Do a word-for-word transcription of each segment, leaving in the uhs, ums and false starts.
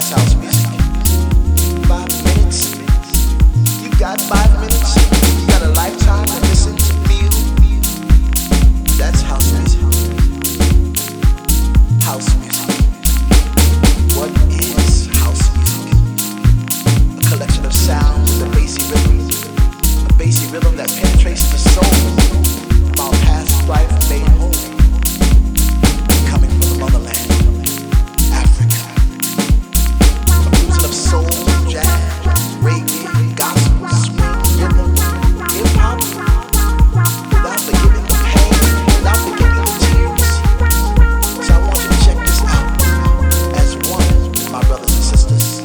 That's house music. Five minutes. You got five minutes. You got a lifetime to listen to feel. That's house music. House music. What is house music? A collection of sounds, a bassy rhythm, a bassy rhythm that penetrates the soul of our past life made home, coming from the motherland, Africa. A fusion of soul, jazz, reggae, gospel, swing, rhythm, hip hop, without forgiving the pain, without forgiving the tears. So I want you to check this out as one, my brothers and sisters.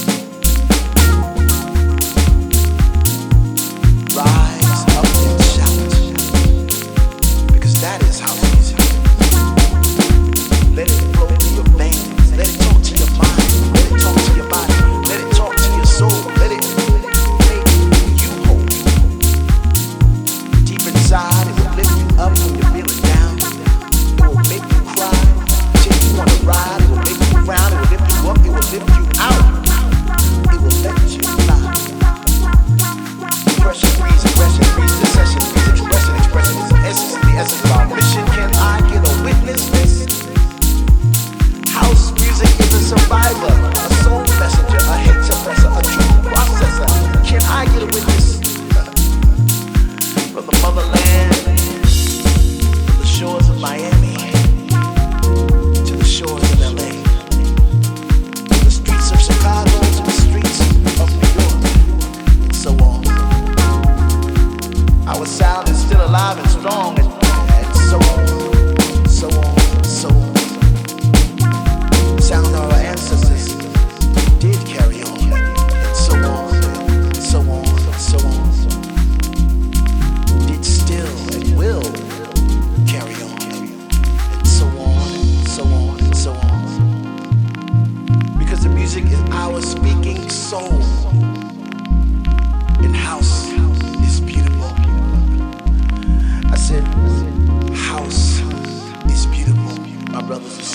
Rise up and shout, because that is house music. Let it flow through your veins, let it talk to your mind, let it talk to your body, let it talk to your soul, let it make you whole. Deep inside, it will lift you up when you're feeling down. It will make you cry, take you on a ride. It will make you frown, it will lift you up, it will lift you out. It will let you fly. Pressure freeze, aggression freeze, secession freeze, expression, expression is the essence, the essence of our mission. Can I get a witness this? House music is a survivor, a soul messenger, a hate suppressor, a truth processor. Can I get a witness? From the motherland, from the shores of Miami to the shores of L A, from the streets of Chicago to the streets of New York, and so on. Our sound is still alive and strong, and, and so on, so on, so on. The sound of our ancestors did carry on, and so on, and so on, and so on. Did still and will carry on, and so on, and so on, and so on. Because the music is our speaking soul, and house is beautiful. I said, house is beautiful, my brothers and sisters.